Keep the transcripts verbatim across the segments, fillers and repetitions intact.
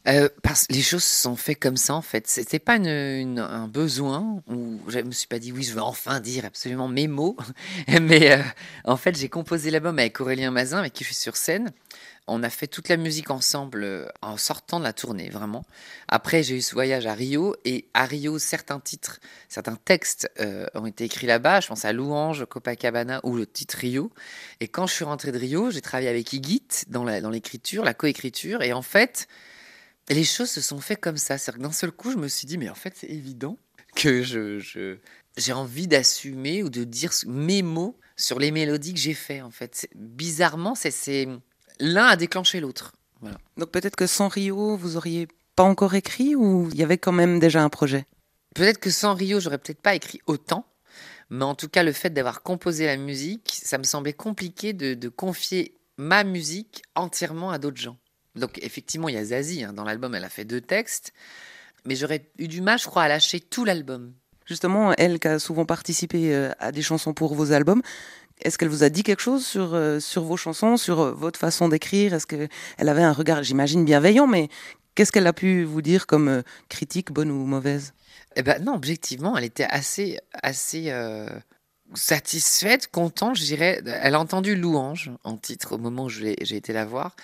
Heu, parce les choses se sont fait comme ça, en fait. C'était pas une une un besoin ou je me suis pas dit: «Oui, je veux enfin dire absolument mes mots». Mais, heu, en fait, j'ai composé l'album avec Aurélien Mazin, avec qui je suis sur scène. On a fait toute la musique ensemble, heu, en sortant de la tournée, vraiment. Après, j'ai eu ce voyage à Rio et à Rio, certains titres, certains textes, heu, ont été écrits là-bas. Je pense à Louange, Copacabana ou le titre Rio. Et quand je suis rentré de Rio, j'ai travaillé avec Igit dans la dans l'écriture, la coécriture et en fait, les choses se sont fait comme ça. C'est-à-dire que d'un seul coup, je me suis dit: «Mais en fait, c'est évident que je je j'ai envie d'assumer ou de dire ce mes mots sur les mélodies que j'ai fait, en fait». C'est bizarrement, c'est c'est l'un a déclenché l'autre. Voilà. Donc peut-être que sans Rio, vous auriez pas encore écrit ou il y avait quand même déjà un projet? Peut-être que sans Rio, j'aurais peut-être pas écrit autant, mais en tout cas, le fait d'avoir composé la musique, ça me semblait compliqué de de confier ma musique entièrement à d'autres gens. Donc effectivement, il y a Zazie, hein, dans l'album, elle a fait deux textes, mais j'aurais eu du mal, je crois, à lâcher tout l'album. Justement, elle qui a souvent participé euh, à des chansons pour vos albums, est-ce qu'elle vous a dit quelque chose sur, euh, sur vos chansons, sur euh, votre façon d'écrire? Est-ce qu'elle avait un regard, j'imagine, bienveillant, mais qu'est-ce qu'elle a pu vous dire comme euh, critique, bonne ou mauvaise? Eh ben non, objectivement, elle était assez, assez euh, satisfaite, contente, je dirais. Elle a entendu Louange en titre au moment où je l'ai- j'ai été la voir,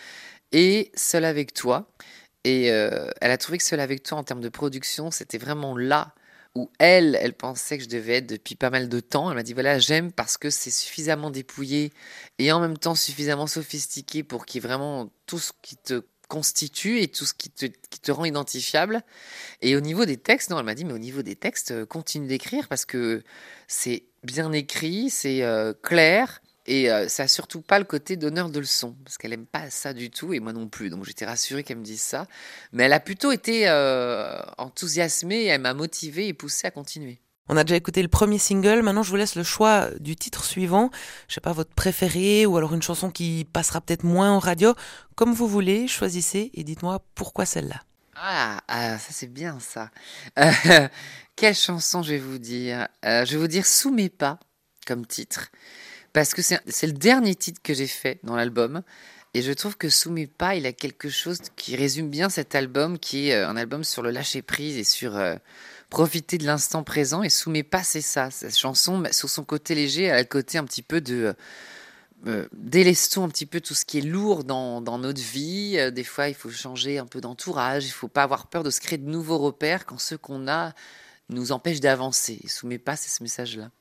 et Seul avec toi. Et euh, elle a trouvé que Seul avec toi, en termes de production, c'était vraiment là où elle, elle pensait que je devais être depuis pas mal de temps. Elle m'a dit, voilà, j'aime parce que c'est suffisamment dépouillé et en même temps suffisamment sophistiqué pour qu'il y ait vraiment tout ce qui te constitue et tout ce qui te, qui te rend identifiable. Et au niveau des textes, non, elle m'a dit, mais au niveau des textes, euh, continue d'écrire parce que c'est bien écrit, c'est euh, clair. Et euh, ça a surtout pas le côté donneur de leçons, parce qu'elle aime pas ça du tout, et moi non plus. Donc j'étais rassurée qu'elle me dise ça. Mais elle a plutôt été euh, enthousiasmée, et elle m'a motivée et poussée à continuer. On a déjà écouté le premier single, maintenant je vous laisse le choix du titre suivant. Je sais pas, votre préféré ou alors une chanson qui passera peut-être moins en radio. Comme vous voulez, choisissez et dites-moi pourquoi celle-là. Ah, ah, ça c'est bien ça. Euh, quelle chanson je vais vous dire? Euh, Je vais vous dire Sous mes pas comme titre. Parce que c'est c'est le dernier titre que j'ai fait dans l'album. Et je trouve que Sous mes pas, il a quelque chose qui résume bien cet album, qui est euh, un album sur le lâcher-prise et sur euh, profiter de l'instant présent. Et Sous mes pas, c'est ça. Cette chanson, bah, sur son côté léger, elle a le côté un petit peu de... Euh, délestons un petit peu tout ce qui est lourd dans, dans notre vie. Euh, des fois, il faut changer un peu d'entourage. Il faut pas avoir peur de se créer de nouveaux repères quand ceux qu'on a nous empêchent d'avancer. Et Sous mes pas, c'est ce message-là.